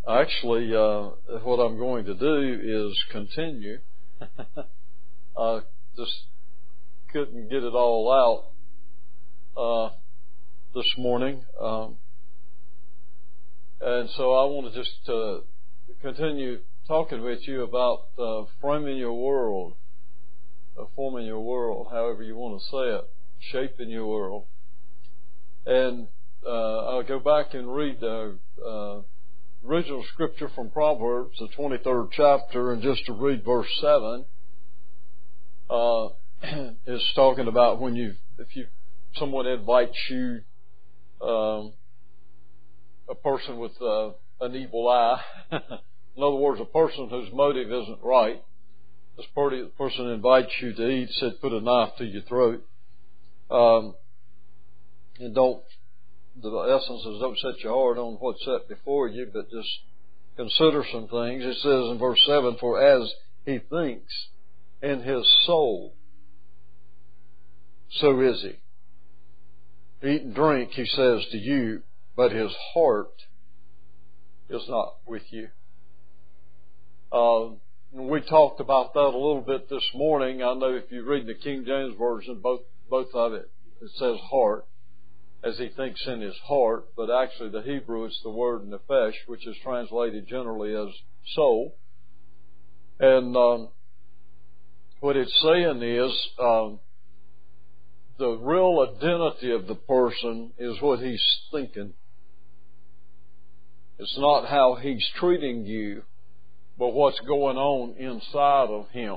Actually, what I'm going to do is continue. I just couldn't get it all out this morning. And so I want to just continue talking with you about forming your world, however you want to say it, shaping your world. And I'll go back and read the original scripture from Proverbs, the 23rd chapter, and just to read verse 7. It's talking about if someone invites you, a person with an evil eye. In other words, a person whose motive isn't right. This person invites you to eat, said, put a knife to your throat. And the essence is don't set your heart on what's set before you, but just consider some things. It says in verse 7, for as he thinks in his soul, so is he. Eat and drink, he says to you, but his heart is not with you. We talked about that a little bit this morning. I know if you read the King James Version, both of it says heart, as he thinks in his heart, but actually the Hebrew is the word nephesh, which is translated generally as soul. And what it's saying is the real identity of the person is what he's thinking. It's not how he's treating you, but what's going on inside of him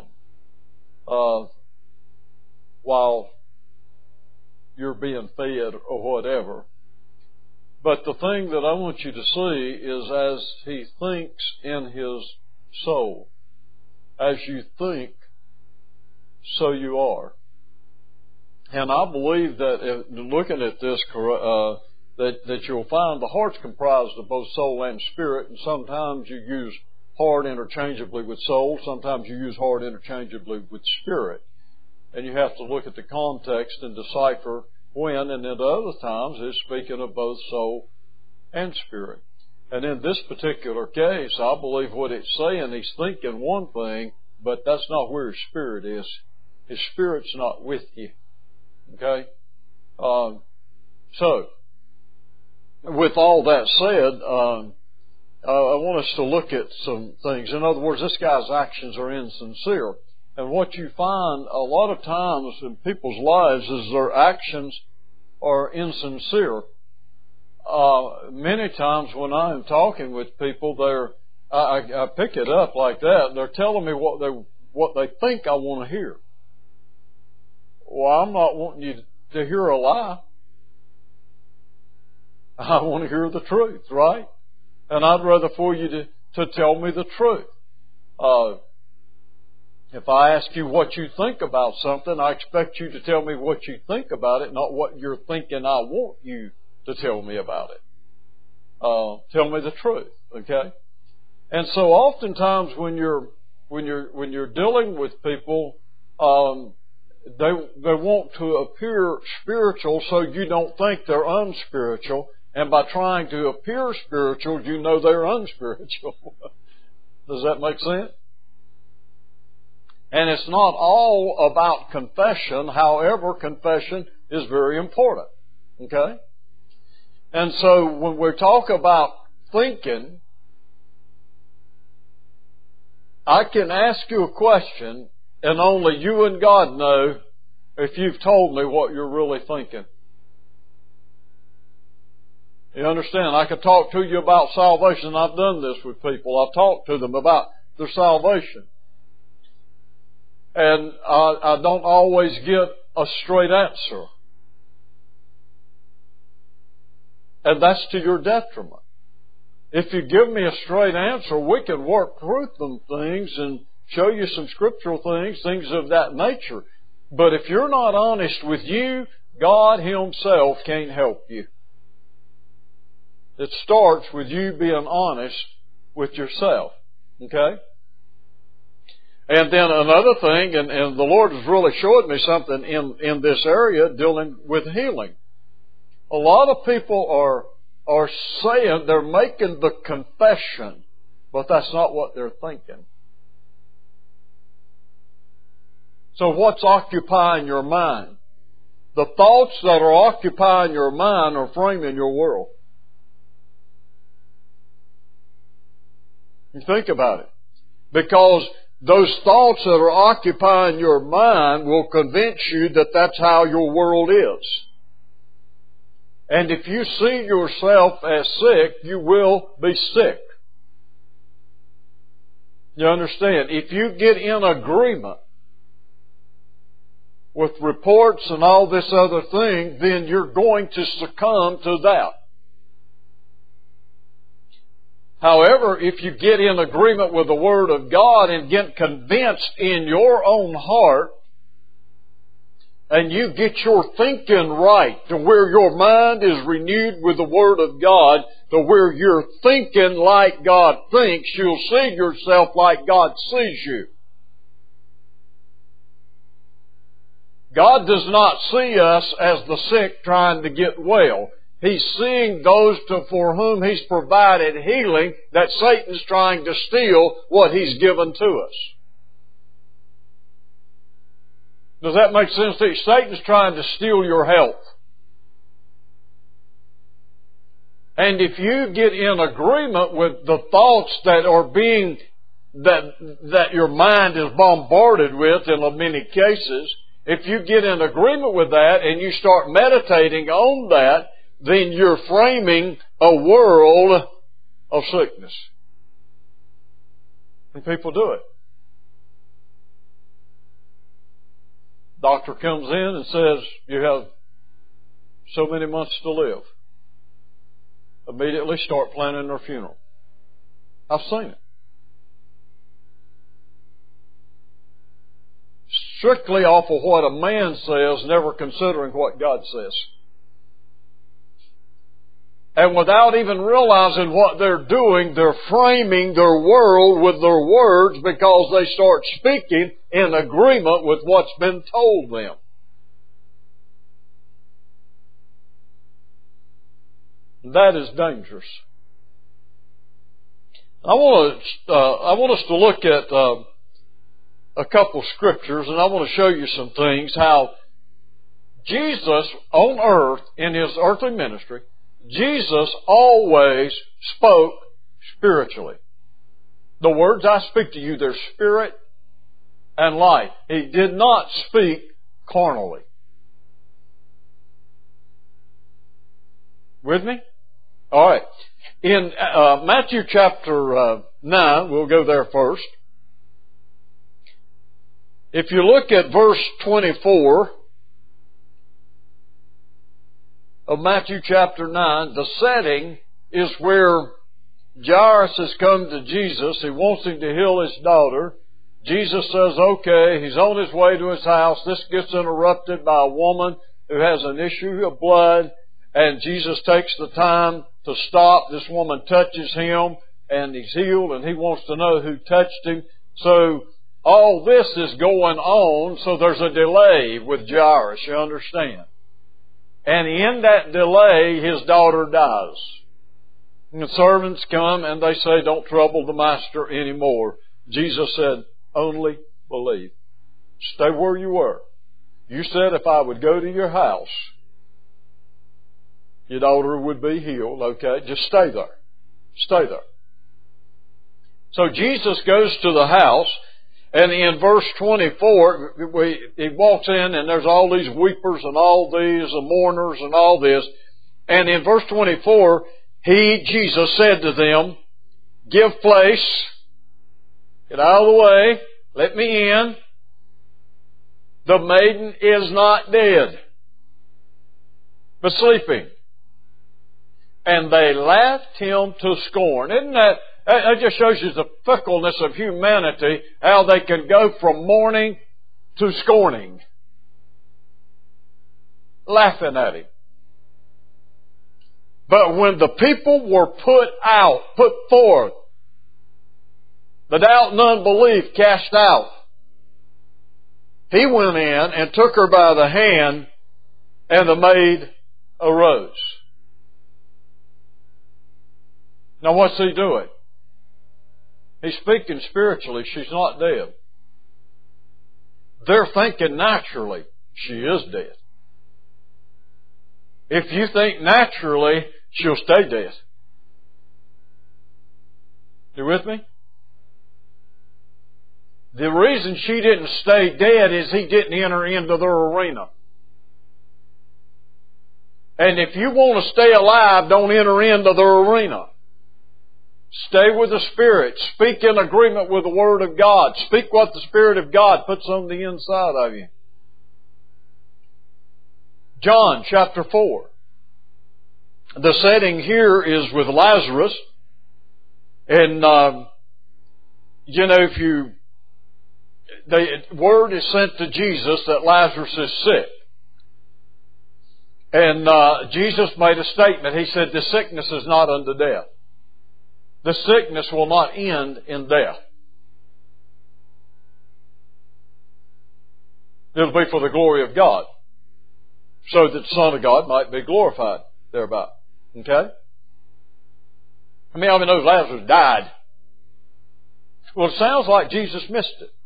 while you're being fed or whatever. But the thing that I want you to see is as he thinks in his soul. As you think, so you are. And I believe that looking at this, that you'll find the heart's comprised of both soul and spirit, and sometimes you use heart interchangeably with soul, sometimes you use heart interchangeably with spirit. And you have to look at the context and decipher when, and at other times it's speaking of both soul and spirit. And in this particular case, I believe what it's saying, he's thinking one thing, but that's not where his spirit is. His spirit's not with you. Okay? So, with all that said, I want us to look at some things. In other words, this guy's actions are insincere. And what you find a lot of times in people's lives is their actions are insincere. Many times when I'm talking with people, I pick it up like that. They're telling me what they think I want to hear. Well, I'm not wanting you to hear a lie. I want to hear the truth, right? And I'd rather for you to tell me the truth. If I ask you what you think about something, I expect you to tell me what you think about it, not what you're thinking I want you to tell me about it. Tell me the truth, okay? And so oftentimes when you're dealing with people, they want to appear spiritual so you don't think they're unspiritual. And by trying to appear spiritual, you know they're unspiritual. Does that make sense? And it's not all about confession. However, confession is very important. Okay? And so when we talk about thinking, I can ask you a question and only you and God know if you've told me what you're really thinking. You understand? I could talk to you about salvation. I've done this with people. I've talked to them about their salvation. And I don't always get a straight answer. And that's to your detriment. If you give me a straight answer, we can work through some things and show you some scriptural things of that nature. But if you're not honest with you, God Himself can't help you. It starts with you being honest with yourself. Okay? And then another thing, and the Lord has really showed me something in this area dealing with healing. A lot of people are saying, they're making the confession, but that's not what they're thinking. So what's occupying your mind? The thoughts that are occupying your mind are framing your world. You think about it. Because those thoughts that are occupying your mind will convince you that that's how your world is. And if you see yourself as sick, you will be sick. You understand? If you get in agreement with reports and all this other thing, then you're going to succumb to that. However, if you get in agreement with the Word of God and get convinced in your own heart, and you get your thinking right to where your mind is renewed with the Word of God, to where you're thinking like God thinks, you'll see yourself like God sees you. God does not see us as the sick trying to get well. He's seeing those for whom He's provided healing that Satan's trying to steal what He's given to us. Does that make sense to you? Satan's trying to steal your health. And if you get in agreement with the thoughts that are being, that your mind is bombarded with in many cases, if you get in agreement with that and you start meditating on that, then you're framing a world of sickness. And people do it. Doctor comes in and says, you have so many months to live. Immediately start planning their funeral. I've seen it. Strictly off of what a man says, never considering what God says. And without even realizing what they're doing, they're framing their world with their words because they start speaking in agreement with what's been told them. That is dangerous. I want us to look at a couple scriptures, and I want to show you some things how Jesus on earth, in His earthly ministry, Jesus always spoke spiritually. The words I speak to you, they're spirit and life. He did not speak carnally. With me? All right. In Matthew chapter 9, we'll go there first. If you look at verse 24 of Matthew chapter 9, the setting is where Jairus has come to Jesus. He wants him to heal his daughter. Jesus says, okay, he's on his way to his house. This gets interrupted by a woman who has an issue of blood, and Jesus takes the time to stop. This woman touches him, and he's healed, and he wants to know who touched him. So all this is going on, so there's a delay with Jairus, you understand. And in that delay, his daughter dies. And the servants come and they say, don't trouble the master anymore. Jesus said, only believe. Stay where you were. You said if I would go to your house, your daughter would be healed. Okay, just stay there. Stay there. So Jesus goes to the house, and in verse 24, he walks in and there's all these weepers and all these mourners and all this. And in verse 24, Jesus said to them, give place, get out of the way, let me in. The maiden is not dead, but sleeping. And they laughed him to scorn. Isn't that just shows you the fickleness of humanity, how they can go from mourning to scorning. Laughing at him. But when the people were put forth, the doubt and unbelief cast out, he went in and took her by the hand, and the maid arose. Now what's he doing? He's speaking spiritually. She's not dead. They're thinking naturally. She is dead. If you think naturally, she'll stay dead. You with me? The reason she didn't stay dead is he didn't enter into their arena. And if you want to stay alive, don't enter into their arena. Stay with the Spirit. Speak in agreement with the Word of God. Speak what the Spirit of God puts on the inside of you. John chapter 4. The setting here is with Lazarus. And, the word is sent to Jesus that Lazarus is sick. And Jesus made a statement. He said, "The sickness is not unto death. The sickness will not end in death. It'll be for the glory of God, so that the Son of God might be glorified thereby." Okay? I mean, knows Lazarus died. Well, it sounds like Jesus missed it.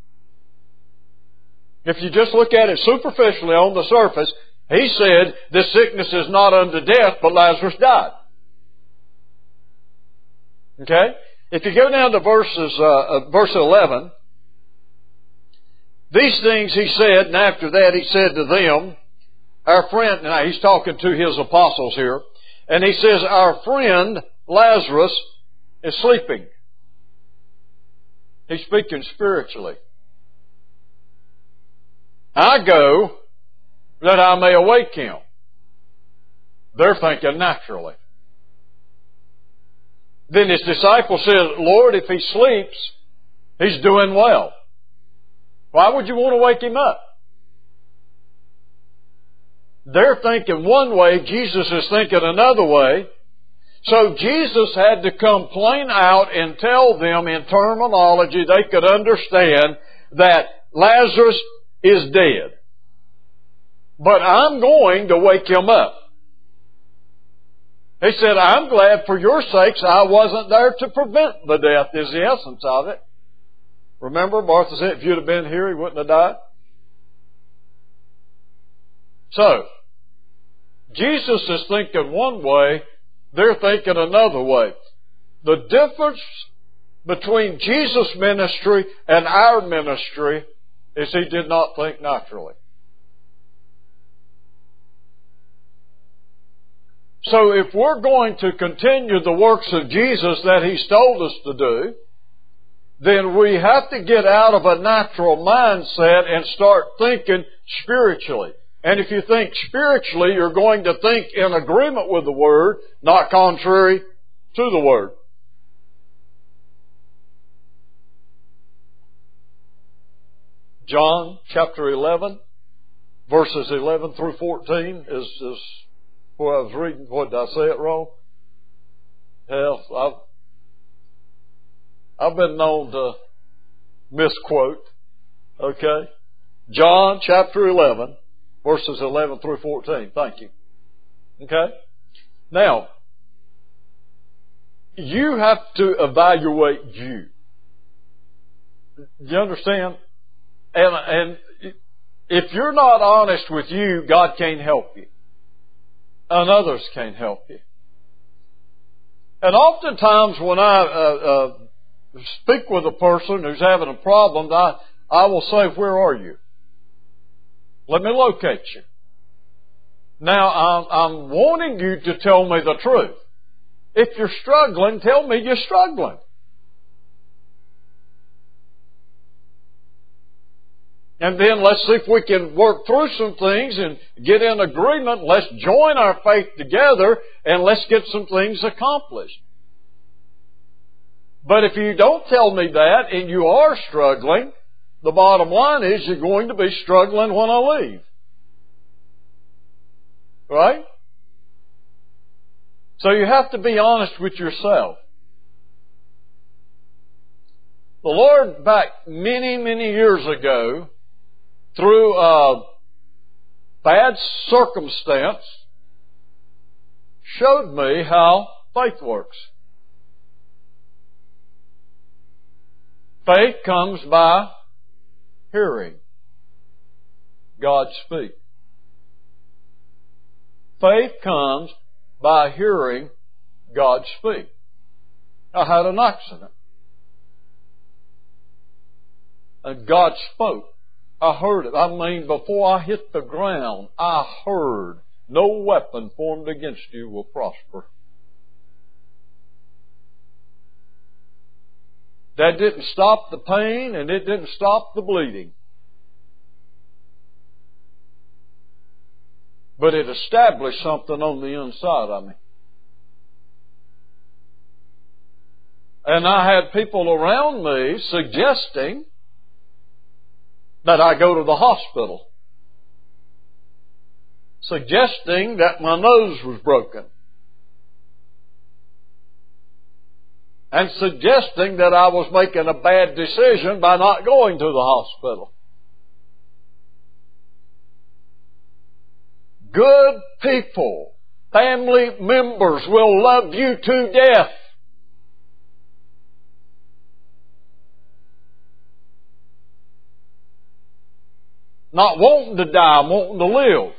If you just look at it superficially on the surface, he said, "This sickness is not unto death, but Lazarus died." Okay? If you go down to verse 11, "These things he said, and after that he said to them, our friend," now he's talking to his apostles here, and he says, "Our friend Lazarus is sleeping." He's speaking spiritually. "I go that I may awake him." They're thinking naturally. Then his disciples said, "Lord, if he sleeps, he's doing well. Why would you want to wake him up?" They're thinking one way, Jesus is thinking another way. So Jesus had to come plain out and tell them in terminology they could understand that Lazarus is dead. But I'm going to wake him up. He said, "I'm glad for your sakes I wasn't there to prevent the death," is the essence of it. Remember, Martha said, "If you'd have been here, he wouldn't have died." So, Jesus is thinking one way, they're thinking another way. The difference between Jesus' ministry and our ministry is he did not think naturally. So if we're going to continue the works of Jesus that He's told us to do, then we have to get out of a natural mindset and start thinking spiritually. And if you think spiritually, you're going to think in agreement with the Word, not contrary to the Word. John chapter 11, verses 11 through 14 is where I was reading. What, did I say it wrong? Hell, I've been known to misquote. Okay? John chapter 11, verses 11 through 14. Thank you. Okay? Now, you have to evaluate you. Do you understand? And if you're not honest with you, God can't help you. And others can't help you. And oftentimes when I speak with a person who's having a problem, I will say, "Where are you? Let me locate you." Now, I'm wanting you to tell me the truth. If you're struggling, tell me you're struggling. And then let's see if we can work through some things and get in agreement. Let's join our faith together and let's get some things accomplished. But if you don't tell me that and you are struggling, the bottom line is you're going to be struggling when I leave. Right? So you have to be honest with yourself. The Lord, back many, many years ago, through a bad circumstance, showed me how faith works. Faith comes by hearing God speak. Faith comes by hearing God speak. I had an accident. And God spoke. I heard it. I mean, before I hit the ground, I heard, no weapon formed against you will prosper. That didn't stop the pain and it didn't stop the bleeding. But it established something on the inside of me. And I had people around me suggesting that I go to the hospital. Suggesting that my nose was broken. And suggesting that I was making a bad decision by not going to the hospital. Good people, family members will love you to death. Not wanting to die, wanting to live.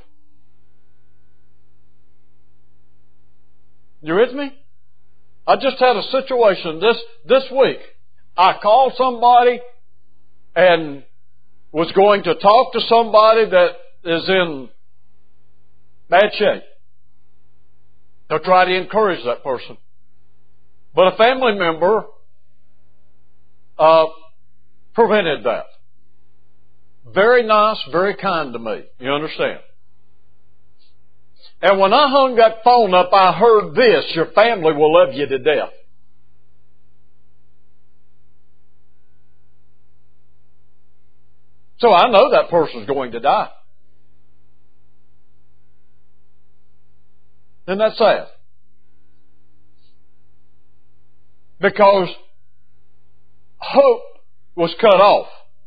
You with me? I just had a situation this week. I called somebody and was going to talk to somebody that is in bad shape. To try to encourage that person. But a family member prevented that. Very nice, very kind to me. You understand? And when I hung that phone up, I heard this: your family will love you to death. So I know that person's going to die. Isn't that sad? Because hope was cut off.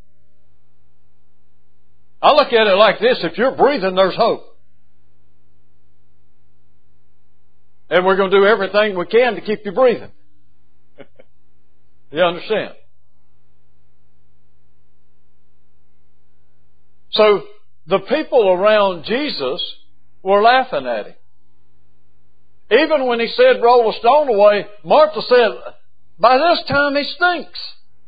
I look at it like this: if you're breathing, there's hope. And we're going to do everything we can to keep you breathing. You understand? So the people around Jesus were laughing at him. Even when he said, roll a stone away, Martha said, by this time he stinks.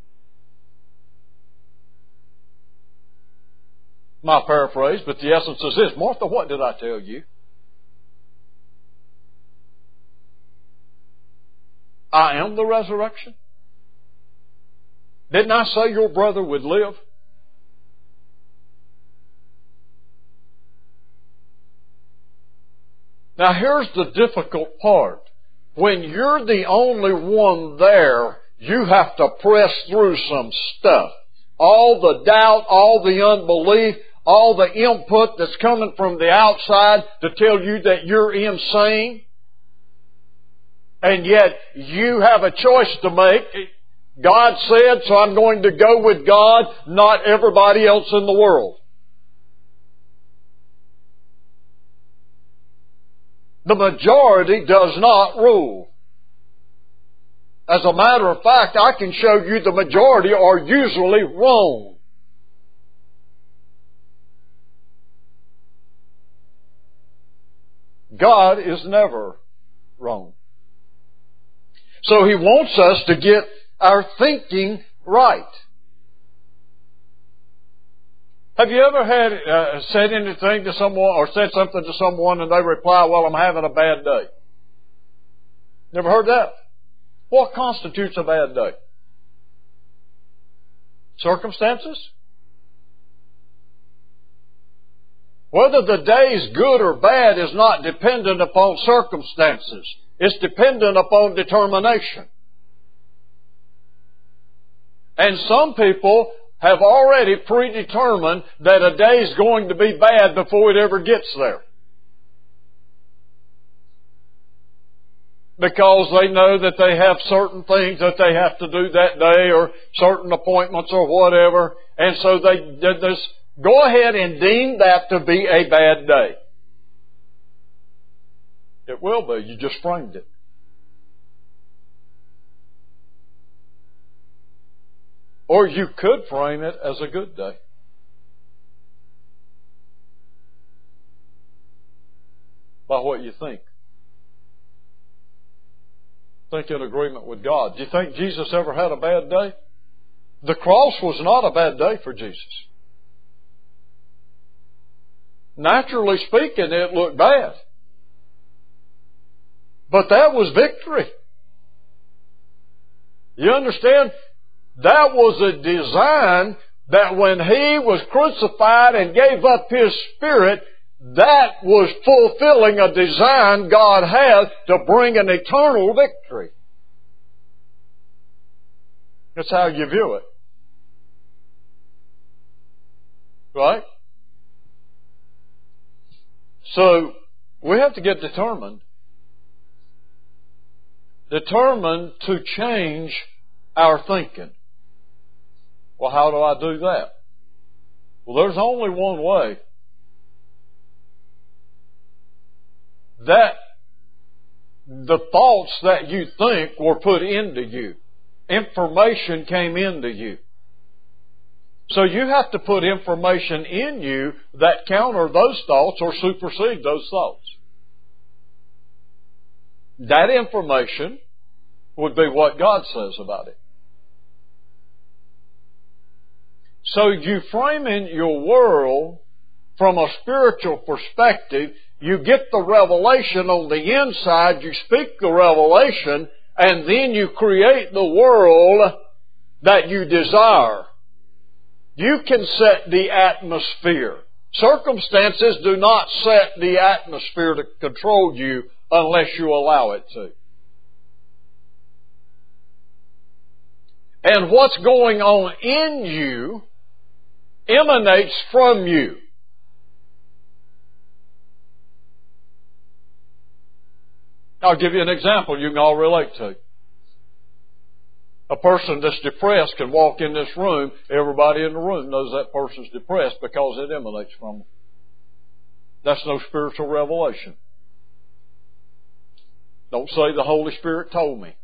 My paraphrase, but the essence is this: Martha, what did I tell you? I am the resurrection. Didn't I say your brother would live? Now here's the difficult part. When you're the only one there, you have to press through some stuff. All the doubt, all the unbelief, all the input that's coming from the outside to tell you that you're insane. And yet you have a choice to make. God said, so I'm going to go with God, not everybody else in the world. The majority does not rule. As a matter of fact, I can show you the majority are usually wrong. God is never wrong. So He wants us to get our thinking right. Have you ever had said anything to someone or said something to someone and they reply, well, I'm having a bad day? Never heard that? What constitutes a bad day? Circumstances? Whether the day is good or bad is not dependent upon circumstances. It's dependent upon determination. And some people have already predetermined that a day is going to be bad before it ever gets there. Because they know that they have certain things that they have to do that day or certain appointments or whatever. And so they just go ahead and deem that to be a bad day. It will be. You just framed it. Or you could frame it as a good day. By what you think. Think in agreement with God. Do you think Jesus ever had a bad day? The cross was not a bad day for Jesus. Naturally speaking, it looked bad. But that was victory. You understand? That was a design that when He was crucified and gave up His Spirit, that was fulfilling a design God had to bring an eternal victory. That's how you view it. Right? So, we have to get determined. Determined to change our thinking. Well, how do I do that? Well, there's only one way. That the thoughts that you think were put into you. Information came into you. So you have to put information in you that counter those thoughts or supersede those thoughts. That information would be what God says about it. So you frame in your world from a spiritual perspective. You get the revelation on the inside, you speak the revelation, and then you create the world that you desire. You can set the atmosphere. Circumstances do not set the atmosphere to control you unless you allow it to. And what's going on in you emanates from you. I'll give you an example you can all relate to. A person that's depressed can walk in this room. Everybody in the room knows that person's depressed because it emanates from them. That's no spiritual revelation. Don't say the Holy Spirit told me.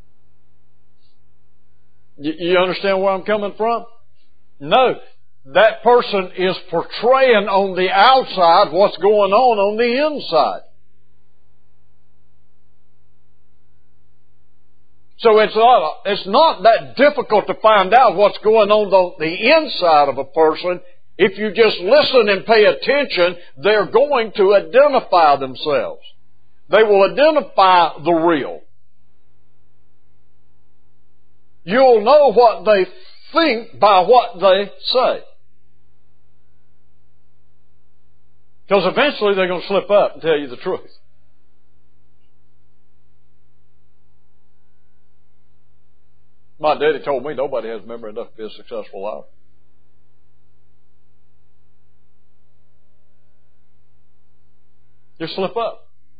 You understand where I'm coming from? No. That person is portraying on the outside what's going on the inside. So it's not that difficult to find out what's going on the inside of a person. If you just listen and pay attention, they're going to identify themselves. They will identify the real. You'll know what they think by what they say. Because eventually they're going to slip up and tell you the truth. My daddy told me nobody has memory enough to be a successful liar. You slip up.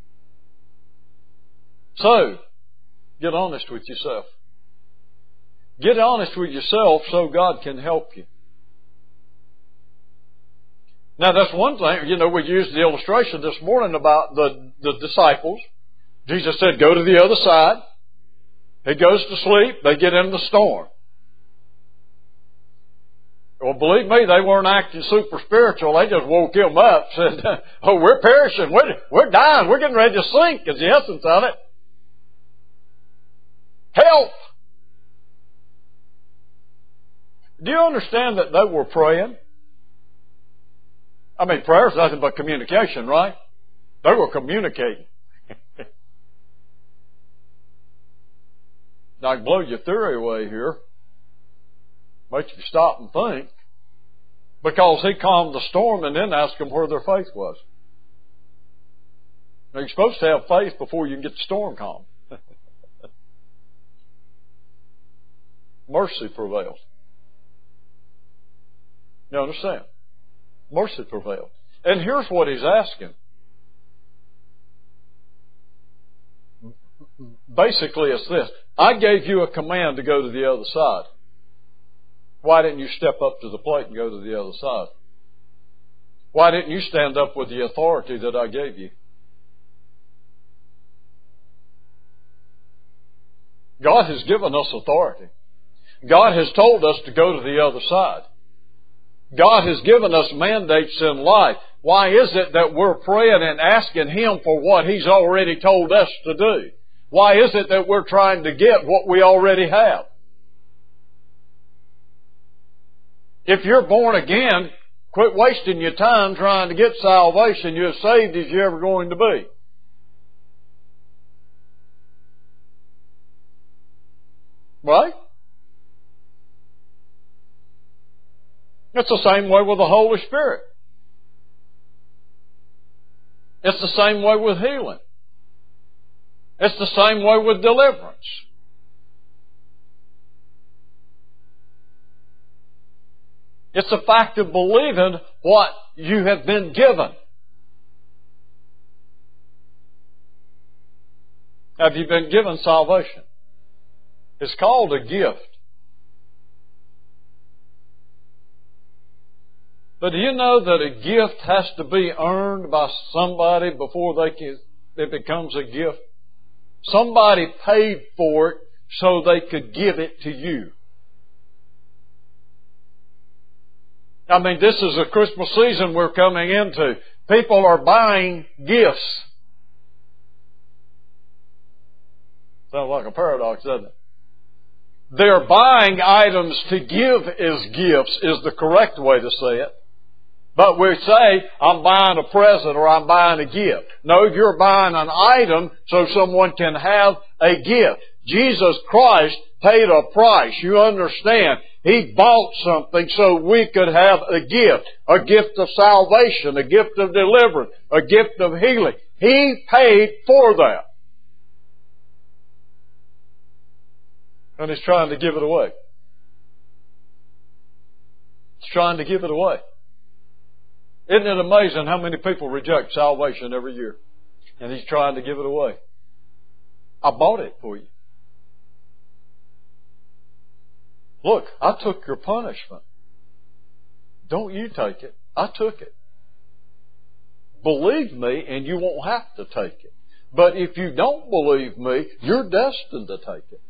So, get honest with yourself. Get honest with yourself so God can help you. Now that's one thing. We used the illustration this morning about the disciples. Jesus said, go to the other side. He goes to sleep. They get in the storm. Well, believe me, they weren't acting super spiritual. They just woke him up and said, oh, we're perishing. We're dying. We're getting ready to sink is the essence of it. Help! Do you understand that they were praying? I mean, prayer is nothing but communication, right? They were communicating. Now, I can blow your theory away here. Make you stop and think. Because He calmed the storm and then asked them where their faith was. Now, you're supposed to have faith before you can get the storm calmed. Mercy prevails. You understand? Mercy prevails. And here's what He's asking. Basically, it's this. I gave you a command to go to the other side. Why didn't you step up to the plate and go to the other side? Why didn't you stand up with the authority that I gave you? God has given us authority. God has told us to go to the other side. God has given us mandates in life. Why is it that we're praying and asking Him for what He's already told us to do? Why is it that we're trying to get what we already have? If you're born again, quit wasting your time trying to get salvation. You're as saved as you're ever going to be. Right? It's the same way with the Holy Spirit. It's the same way with healing. It's the same way with deliverance. It's a fact of believing what you have been given. Have you been given salvation? It's called a gift. But do you know that a gift has to be earned by somebody before it becomes a gift? Somebody paid for it so they could give it to you. I mean, this is a Christmas season we're coming into. People are buying gifts. Sounds like a paradox, doesn't it? They're buying items to give as gifts is the correct way to say it. But we say, I'm buying a present or I'm buying a gift. No, you're buying an item so someone can have a gift. Jesus Christ paid a price. You understand? He bought something so we could have a gift of salvation, a gift of deliverance, a gift of healing. He paid for that. And He's trying to give it away. He's trying to give it away. Isn't it amazing how many people reject salvation every year? And He's trying to give it away. I bought it for you. Look, I took your punishment. Don't you take it. I took it. Believe me and you won't have to take it. But if you don't believe me, you're destined to take it.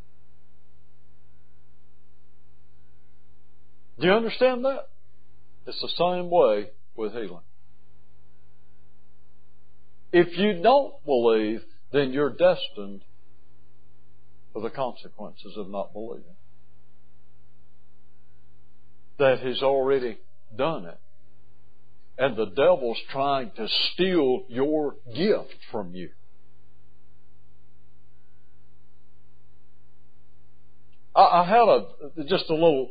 Do you understand that? It's the same way with healing. If you don't believe, then you're destined for the consequences of not believing. That He's already done it. And the devil's trying to steal your gift from you. I had just a little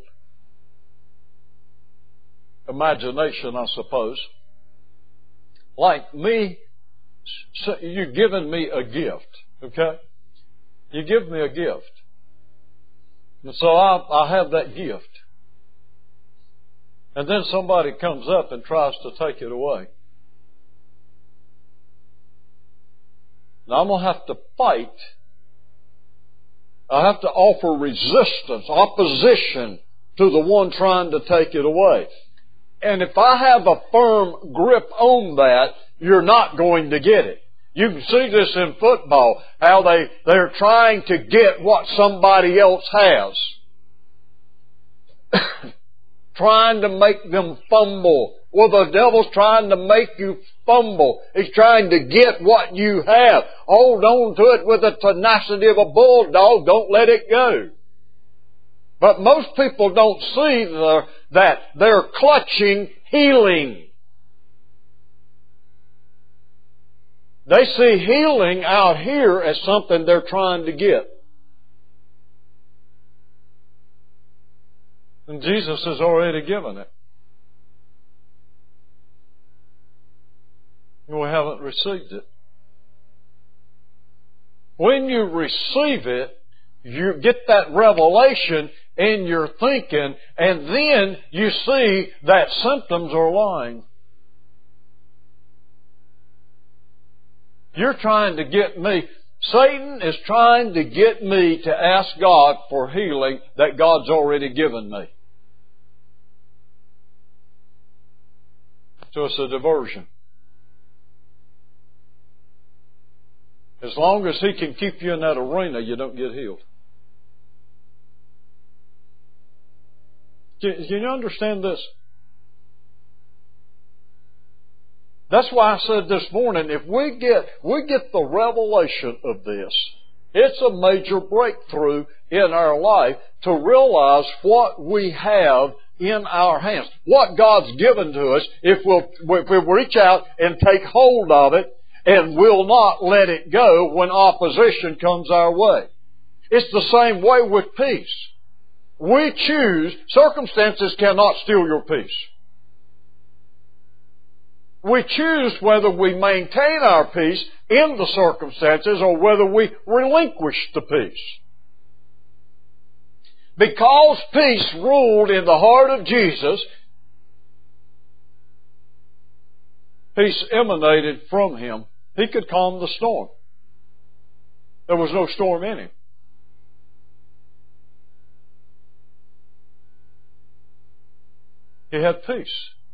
imagination, I suppose. Like me, you're giving me a gift, okay? You give me a gift. And so I have that gift. And then somebody comes up and tries to take it away. Now I'm going to have to fight. I have to offer resistance, opposition to the one trying to take it away. And if I have a firm grip on that, you're not going to get it. You can see this in football, how they're trying to get what somebody else has. Trying to make them fumble. Well, the devil's trying to make you fumble. He's trying to get what you have. Hold on to it with the tenacity of a bulldog. Don't let it go. But most people don't see that they're clutching healing. They see healing out here as something they're trying to get. And Jesus has already given it. We haven't received it. When you receive it, you get that revelation in your thinking, and then you see that symptoms are lying. You're trying to get me. Satan is trying to get me to ask God for healing that God's already given me. So it's a diversion. As long as he can keep you in that arena, you don't get healed. Can you understand this? That's why I said this morning, if we get the revelation of this, it's a major breakthrough in our life to realize what we have in our hands, what God's given to us, if we reach out and take hold of it and will not let it go when opposition comes our way. It's the same way with peace. We choose, circumstances cannot steal your peace. We choose whether we maintain our peace in the circumstances or whether we relinquish the peace. Because peace ruled in the heart of Jesus, peace emanated from Him. He could calm the storm. There was no storm in Him. He had peace.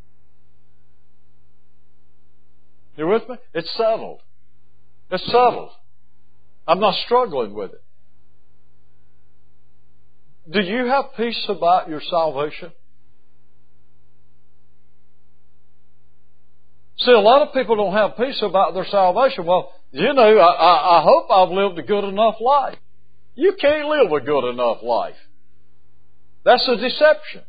You with me? It's settled. It's settled. I'm not struggling with it. Do you have peace about your salvation? See, a lot of people don't have peace about their salvation. Well, you know, I hope I've lived a good enough life. You can't live a good enough life. That's a deception.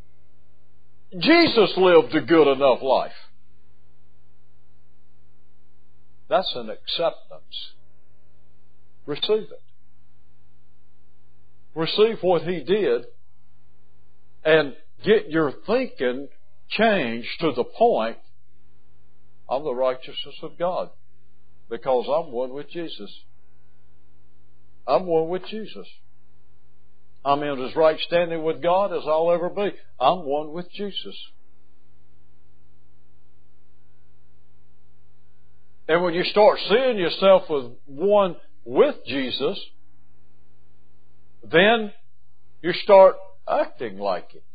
Jesus lived a good enough life. That's an acceptance. Receive it. Receive what He did and get your thinking changed to the point, I'm the righteousness of God because I'm one with Jesus. I'm one with Jesus. I'm in as right standing with God as I'll ever be. I'm one with Jesus. And when you start seeing yourself as one with Jesus, then you start acting like Him.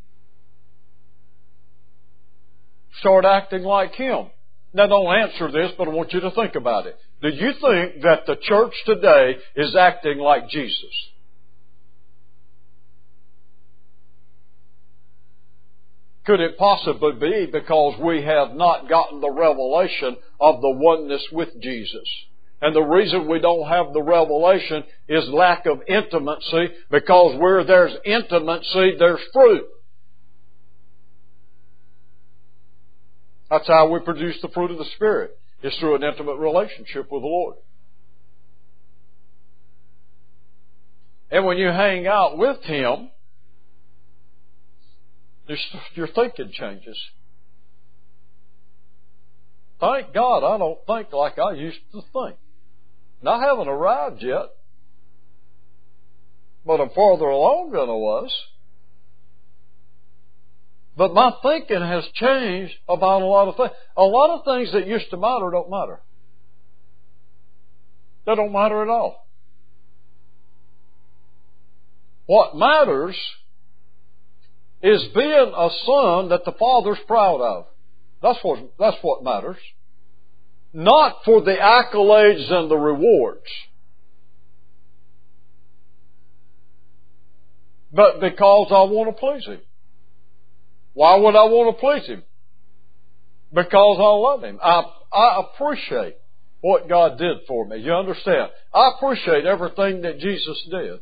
Start acting like Him. Now don't answer this, but I want you to think about it. Do you think that the church today is acting like Jesus? Could it possibly be because we have not gotten the revelation of the oneness with Jesus? And the reason we don't have the revelation is lack of intimacy, because where there's intimacy, there's fruit. That's how we produce the fruit of the Spirit. It's through an intimate relationship with the Lord. And when you hang out with Him, your thinking changes. Thank God I don't think like I used to think. Now, I haven't arrived yet, but I'm farther along than I was. But my thinking has changed about a lot of things. A lot of things that used to matter don't matter. They don't matter at all. What matters is being a son that the Father's proud of. That's what matters. Not for the accolades and the rewards, but because I want to please Him. Why would I want to please Him? Because I love Him. I appreciate what God did for me. You understand? I appreciate everything that Jesus did.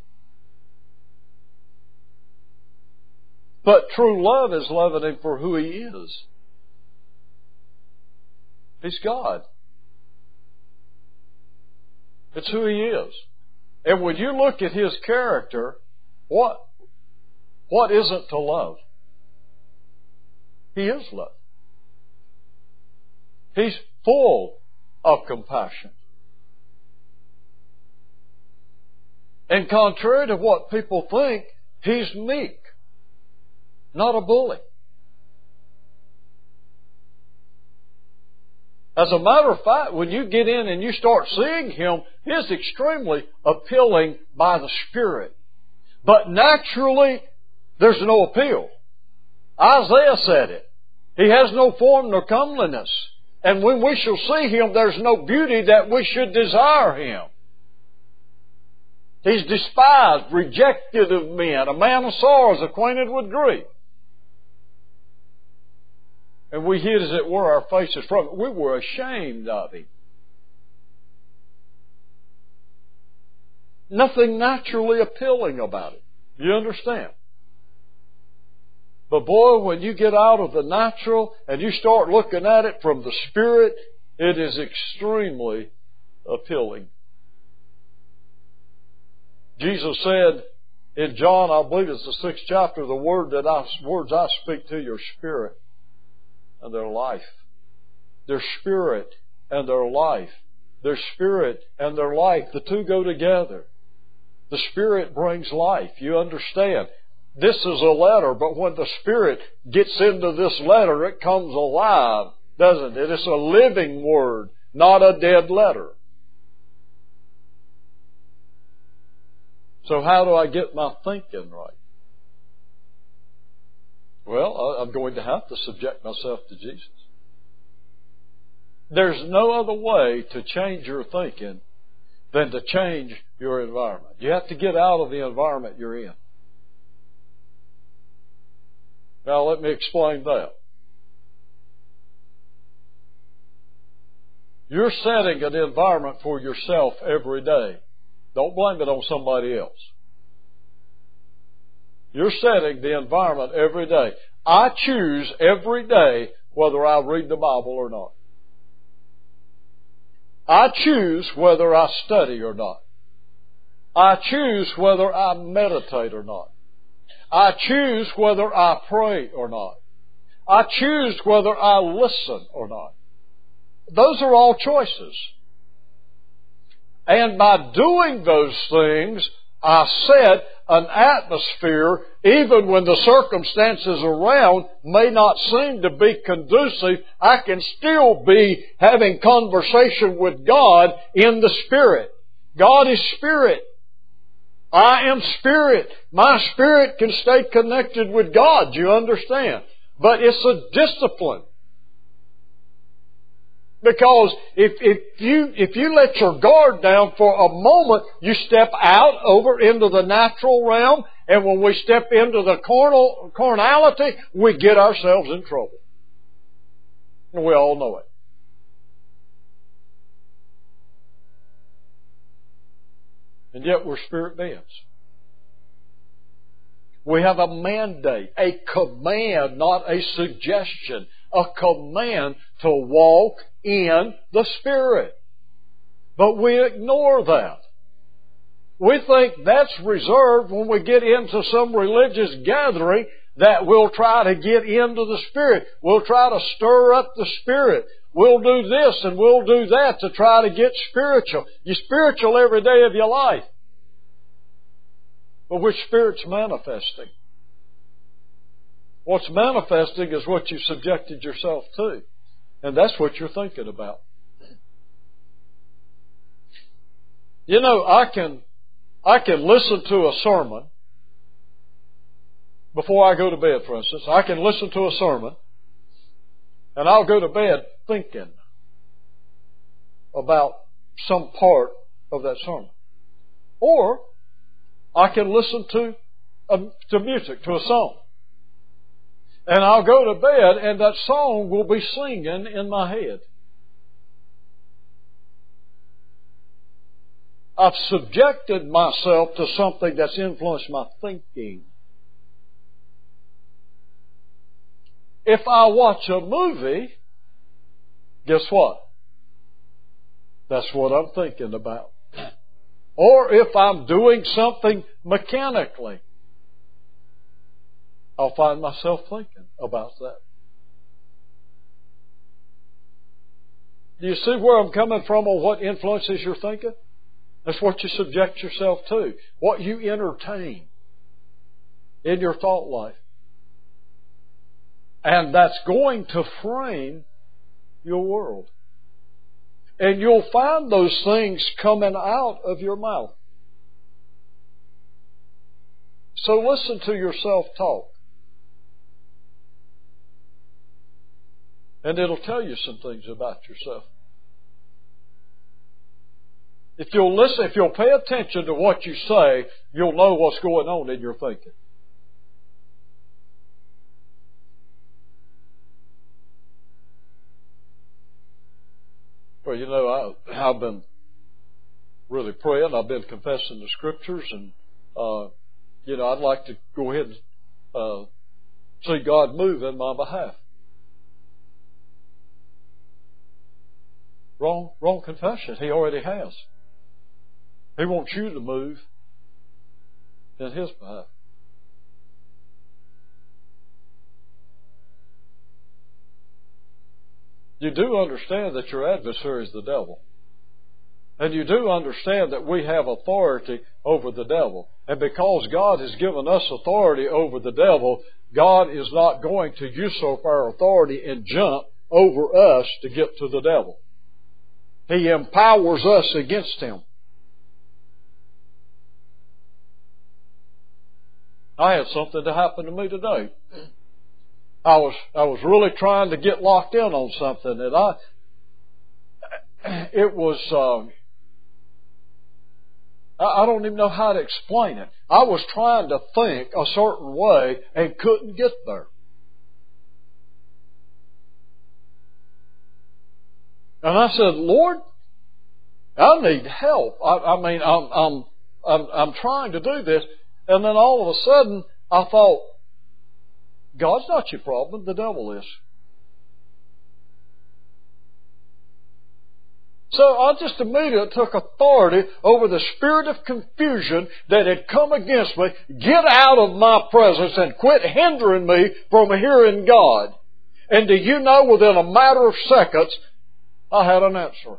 But true love is loving Him for who He is. He's God. It's who He is. And when you look at His character, what isn't to love? He is love. He's full of compassion. And contrary to what people think, He's meek, not a bully. As a matter of fact, when you get in and you start seeing Him, He's extremely appealing by the Spirit. But naturally, there's no appeal. Isaiah said it. He has no form nor comeliness. And when we shall see Him, there's no beauty that we should desire Him. He's despised, rejected of men, a man of sorrows, acquainted with grief. and we hid, as it were, our faces from it. We were ashamed of Him. Nothing naturally appealing about it. You understand? But boy, when you get out of the natural and you start looking at it from the Spirit, it is extremely appealing. Jesus said in John, I believe it's the 6th chapter, the words I speak to your spirit and their life. Their spirit and their life. Their spirit and their life. The two go together. The Spirit brings life. You understand? This is a letter, but when the Spirit gets into this letter, it comes alive, doesn't it? It's a living Word, not a dead letter. So how do I get my thinking right? Well, I'm going to have to subject myself to Jesus. There's no other way to change your thinking than to change your environment. You have to get out of the environment you're in. Now let me explain that. You're setting an environment for yourself every day. Don't blame it on somebody else. You're setting the environment every day. I choose every day whether I read the Bible or not. I choose whether I study or not. I choose whether I meditate or not. I choose whether I pray or not. I choose whether I listen or not. Those are all choices. And by doing those things, I set an atmosphere, even when the circumstances around may not seem to be conducive, I can still be having conversation with God in the Spirit. God is Spirit. I am Spirit. My spirit can stay connected with God, do you understand? But it's a discipline. Because if you let your guard down for a moment, you step out over into the natural realm, and when we step into the carnality, we get ourselves in trouble. And we all know it. And yet we're spirit beings. We have a mandate, a command, not a suggestion, a command to walk in the Spirit. But we ignore that. We think that's reserved when we get into some religious gathering that we'll try to get into the Spirit. We'll try to stir up the Spirit. We'll do this and we'll do that to try to get spiritual. You're spiritual every day of your life. But which Spirit's manifesting? What's manifesting is what you subjected yourself to. And that's what you're thinking about. You know, I can listen to a sermon before I go to bed, for instance. I can listen to a sermon and I'll go to bed thinking about some part of that sermon. Or I can listen to music, to a song. And I'll go to bed and that song will be singing in my head. I've subjected myself to something that's influenced my thinking. If I watch a movie, guess what? That's what I'm thinking about. Or if I'm doing something mechanically, I'll find myself thinking about that. Do you see where I'm coming from on what influences your thinking? That's what you subject yourself to. What you entertain in your thought life. And that's going to frame your world. And you'll find those things coming out of your mouth. So listen to your self-talk. And it'll tell you some things about yourself. If you'll listen, if you'll pay attention to what you say, you'll know what's going on in your thinking. Well, I've been really praying. I've been confessing the Scriptures, and I'd like to go ahead and see God move in my behalf. Wrong confession. He already has. He wants you to move in His behalf. You do understand that your adversary is the devil. And you do understand that we have authority over the devil. And because God has given us authority over the devil, God is not going to usurp our authority and jump over us to get to the devil. He empowers us against him. I had something to happen to me today. I was really trying to get locked in on something, and I don't even know how to explain it. I was trying to think a certain way and couldn't get there. And I said, Lord, I need help. I'm trying to do this. And then all of a sudden, I thought, God's not your problem, the devil is. So I just immediately took authority over the spirit of confusion that had come against me. Get out of my presence and quit hindering me from hearing God. And do you know, within a matter of seconds, I had an answer.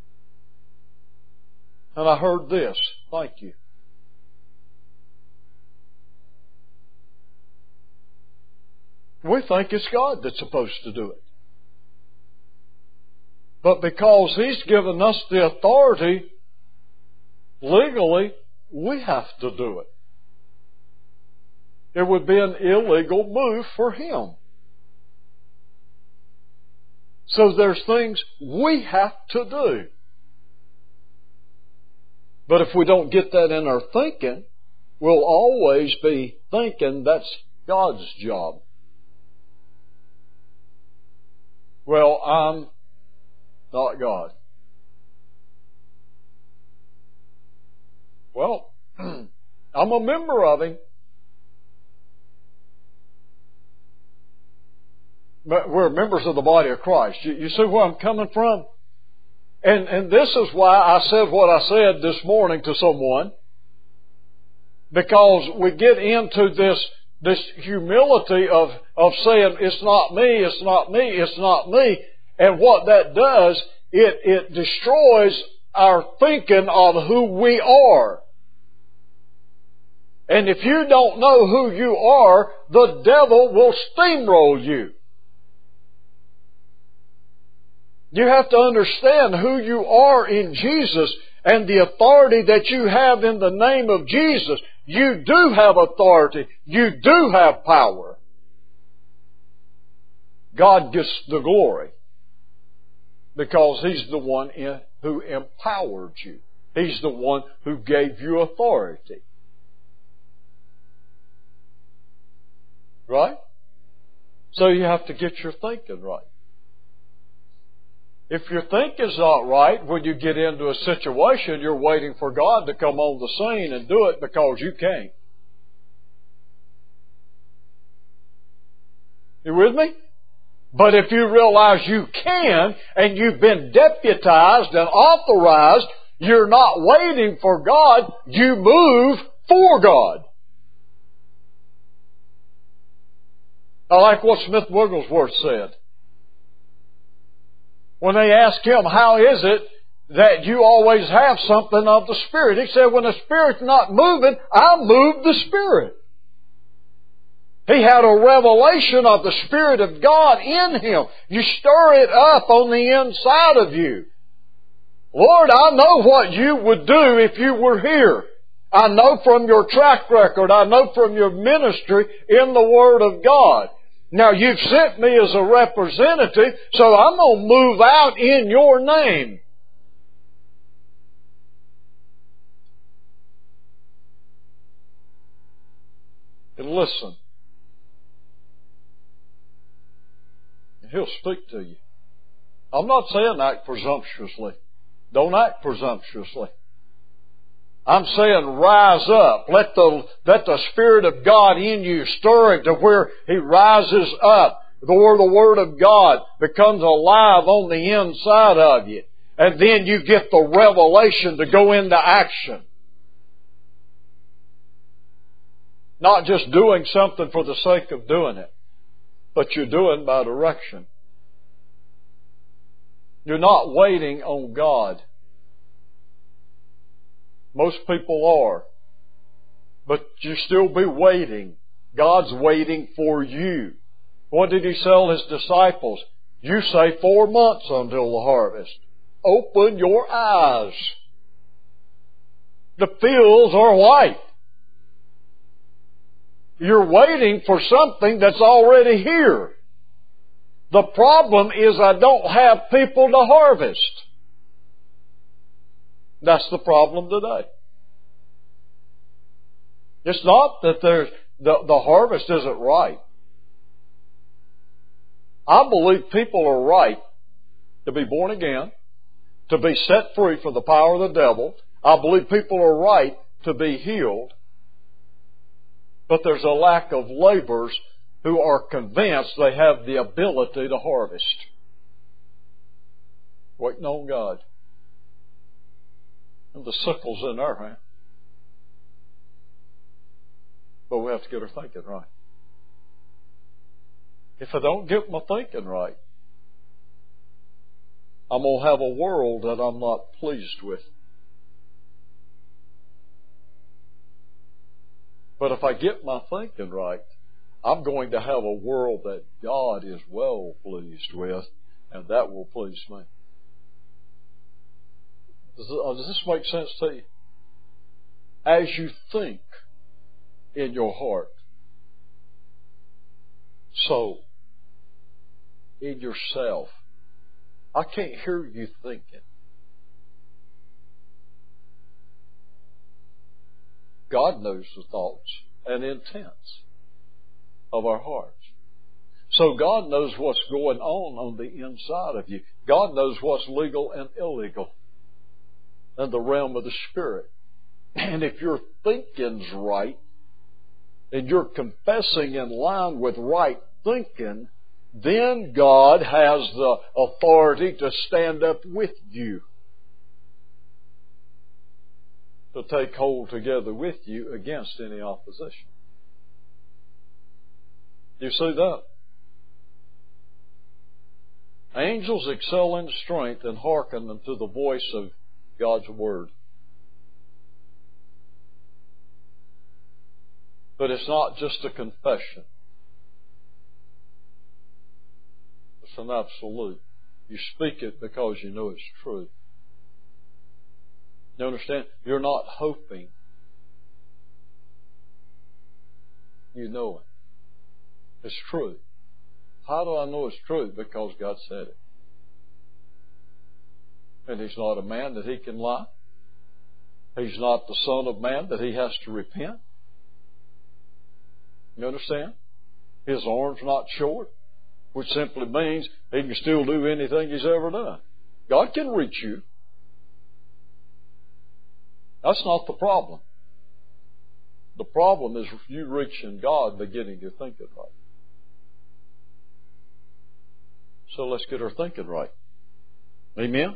And I heard this. Thank you. We think it's God that's supposed to do it. But because He's given us the authority, legally, we have to do it. It would be an illegal move for Him. So there's things we have to do. But if we don't get that in our thinking, we'll always be thinking that's God's job. Well, I'm not God. Well, I'm a member of Him. But we're members of the body of Christ. You see where I'm coming from? And this is why I said what I said this morning to someone. Because we get into this humility of saying, it's not me, it's not me, it's not me. And what that does, it destroys our thinking of who we are. And if you don't know who you are, the devil will steamroll you. You have to understand who you are in Jesus and the authority that you have in the name of Jesus. You do have authority. You do have power. God gets the glory because He's the one who empowered you. He's the one who gave you authority. Right? So you have to get your thinking right. If your thinking's not right, when you get into a situation, you're waiting for God to come on the scene and do it because you can't. You with me? But if you realize you can, and you've been deputized and authorized, you're not waiting for God, you move for God. I like what Smith Wigglesworth said. When they asked him, how is it that you always have something of the Spirit? He said, when the Spirit's not moving, I move the Spirit. He had a revelation of the Spirit of God in him. You stir it up on the inside of you. Lord, I know what you would do if you were here. I know from your track record. I know from your ministry in the Word of God. Now, you've sent me as a representative, so I'm going to move out in your name. And listen. And He'll speak to you. I'm not saying act presumptuously. Don't act presumptuously. I'm saying rise up. Let the Spirit of God in you stir it to where He rises up, where the Word of God becomes alive on the inside of you. And then you get the revelation to go into action. Not just doing something for the sake of doing it, but you're doing by direction. You're not waiting on God. Most people are. But you still be waiting. God's waiting for you. What did He tell His disciples? You say 4 months until the harvest. Open your eyes. The fields are white. You're waiting for something that's already here. The problem is I don't have people to harvest. That's the problem today. It's not that the harvest isn't right. I believe people are right to be born again, to be set free from the power of the devil. I believe people are right to be healed. But there's a lack of laborers who are convinced they have the ability to harvest. Waiting on God. And the sickle's in our hand. But we have to get our thinking right. If I don't get my thinking right, I'm going to have a world that I'm not pleased with. But if I get my thinking right, I'm going to have a world that God is well pleased with, and that will please me. Does this make sense to you? As you think in your heart, so in yourself. I can't hear you thinking. God knows the thoughts and intents of our hearts. So God knows what's going on the inside of you. God knows what's legal and illegal in the realm of the Spirit. And if your thinking's right, and you're confessing in line with right thinking, then God has the authority to stand up with you, to take hold together with you against any opposition. You see that? Angels excel in strength and hearken unto the voice of God's Word. But it's not just a confession. It's an absolute. You speak it because you know it's true. You understand? You're not hoping. You know it. It's true. How do I know it's true? Because God said it. And He's not a man that He can lie. He's not the Son of Man that He has to repent. You understand? His arm's not short, which simply means He can still do anything He's ever done. God can reach you. That's not the problem. The problem is you reaching God, beginning to think it right. So let's get our thinking right. Amen?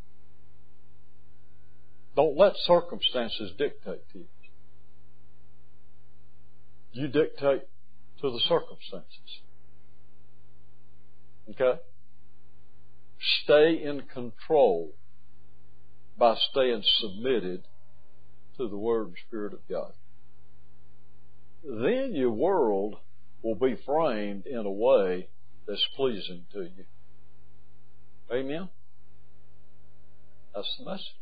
Don't let circumstances dictate to you. You dictate to the circumstances. Okay? Stay in control by staying submitted to the Word and Spirit of God. Then your world will be framed in a way that's pleasing to you. Amen? That's the message.